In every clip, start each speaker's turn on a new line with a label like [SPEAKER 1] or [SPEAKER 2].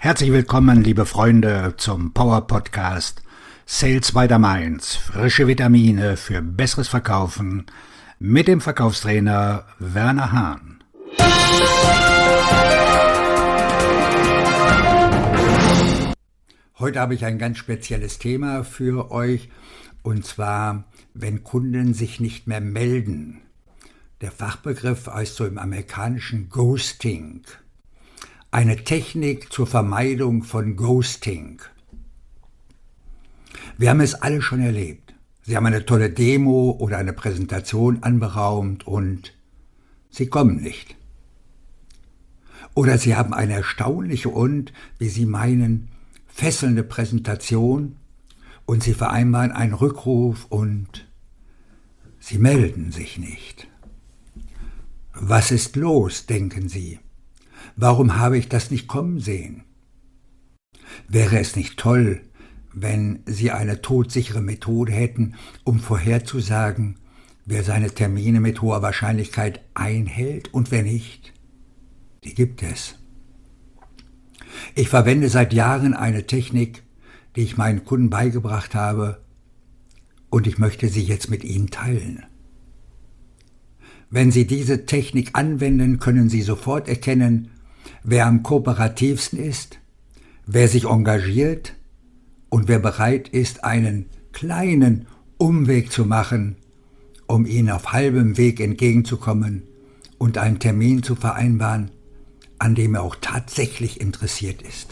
[SPEAKER 1] Herzlich willkommen, liebe Freunde, zum Power Podcast Sales by the Mainz. Frische Vitamine für besseres Verkaufen mit dem Verkaufstrainer Werner Hahn. Heute habe ich ein ganz spezielles Thema für euch, und zwar, wenn Kunden sich nicht mehr melden. Der Fachbegriff heißt so im amerikanischen Ghosting. Eine Technik zur Vermeidung von Ghosting. Wir haben es alle schon erlebt. Sie haben eine tolle Demo oder eine Präsentation anberaumt und Sie kommen nicht. Oder Sie haben eine erstaunliche und, wie Sie meinen, fesselnde Präsentation und Sie vereinbaren einen Rückruf und Sie melden sich nicht. Was ist los, denken Sie? Warum habe ich das nicht kommen sehen? Wäre es nicht toll, wenn Sie eine todsichere Methode hätten, um vorherzusagen, wer seine Termine mit hoher Wahrscheinlichkeit einhält und wer nicht? Die gibt es. Ich verwende seit Jahren eine Technik, die ich meinen Kunden beigebracht habe, und ich möchte sie jetzt mit Ihnen teilen. Wenn Sie diese Technik anwenden, können Sie sofort erkennen, wer am kooperativsten ist, wer sich engagiert und wer bereit ist, einen kleinen Umweg zu machen, um Ihnen auf halbem Weg entgegenzukommen und einen Termin zu vereinbaren, an dem er auch tatsächlich interessiert ist.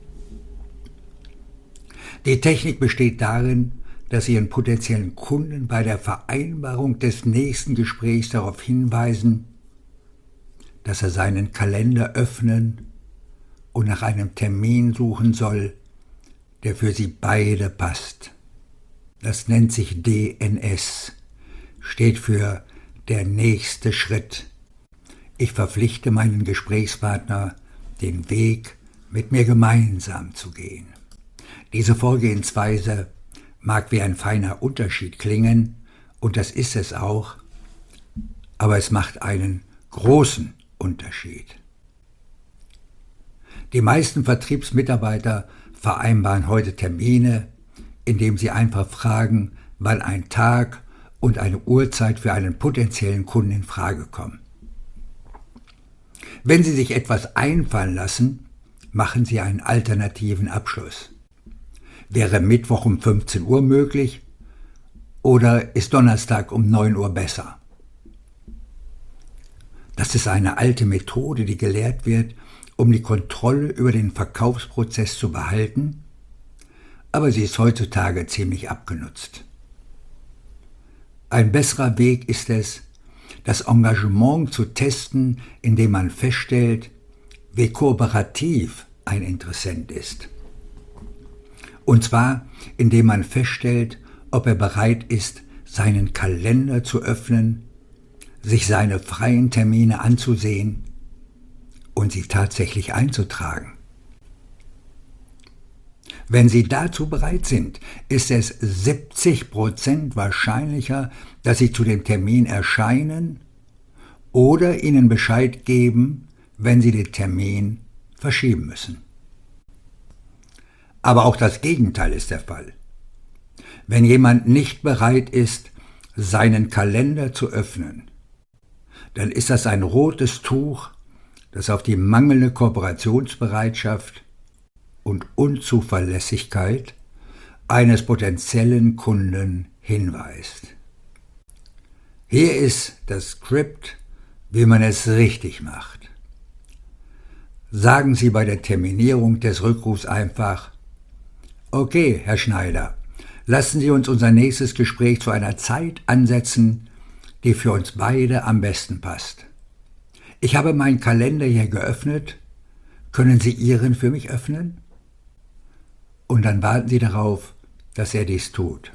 [SPEAKER 1] Die Technik besteht darin, dass Sie Ihren potenziellen Kunden bei der Vereinbarung des nächsten Gesprächs darauf hinweisen, dass er seinen Kalender öffnen und nach einem Termin suchen soll, der für Sie beide passt. Das nennt sich DNS, steht für der nächste Schritt. Ich verpflichte meinen Gesprächspartner, den Weg mit mir gemeinsam zu gehen. Diese Vorgehensweise mag wie ein feiner Unterschied klingen, und das ist es auch, aber es macht einen großen Unterschied. Die meisten Vertriebsmitarbeiter vereinbaren heute Termine, indem sie einfach fragen, wann ein Tag und eine Uhrzeit für einen potenziellen Kunden in Frage kommen. Wenn Sie sich etwas einfallen lassen, machen Sie einen alternativen Abschluss. Wäre Mittwoch um 15 Uhr möglich oder ist Donnerstag um 9 Uhr besser? Das ist eine alte Methode, die gelehrt wird, um die Kontrolle über den Verkaufsprozess zu behalten, aber sie ist heutzutage ziemlich abgenutzt. Ein besserer Weg ist es, das Engagement zu testen, indem man feststellt, wie kooperativ ein Interessent ist. Und zwar, indem man feststellt, ob er bereit ist, seinen Kalender zu öffnen, sich seine freien Termine anzusehen und sie tatsächlich einzutragen. Wenn Sie dazu bereit sind, ist es 70% wahrscheinlicher, dass Sie zu dem Termin erscheinen oder Ihnen Bescheid geben, wenn Sie den Termin verschieben müssen. Aber auch das Gegenteil ist der Fall. Wenn jemand nicht bereit ist, seinen Kalender zu öffnen, dann ist das ein rotes Tuch, das auf die mangelnde Kooperationsbereitschaft und Unzuverlässigkeit eines potenziellen Kunden hinweist. Hier ist das Skript, wie man es richtig macht. Sagen Sie bei der Terminierung des Rückrufs einfach: Okay, Herr Schneider, lassen Sie uns unser nächstes Gespräch zu einer Zeit ansetzen, die für uns beide am besten passt. Ich habe meinen Kalender hier geöffnet. Können Sie Ihren für mich öffnen? Und dann warten Sie darauf, dass er dies tut.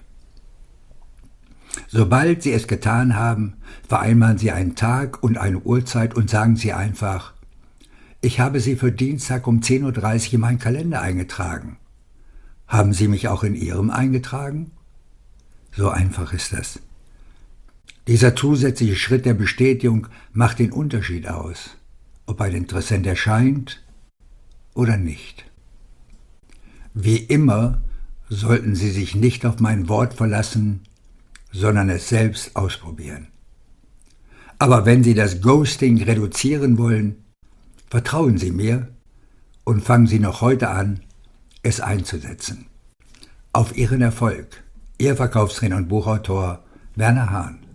[SPEAKER 1] Sobald Sie es getan haben, vereinbaren Sie einen Tag und eine Uhrzeit und sagen Sie einfach: Ich habe Sie für Dienstag um 10.30 Uhr in meinen Kalender eingetragen. Haben Sie mich auch in Ihrem eingetragen? So einfach ist das. Dieser zusätzliche Schritt der Bestätigung macht den Unterschied aus, ob ein Interessent erscheint oder nicht. Wie immer sollten Sie sich nicht auf mein Wort verlassen, sondern es selbst ausprobieren. Aber wenn Sie das Ghosting reduzieren wollen, vertrauen Sie mir und fangen Sie noch heute an, es einzusetzen. Auf Ihren Erfolg. Ihr Verkaufstrainer und Buchautor Werner Hahn.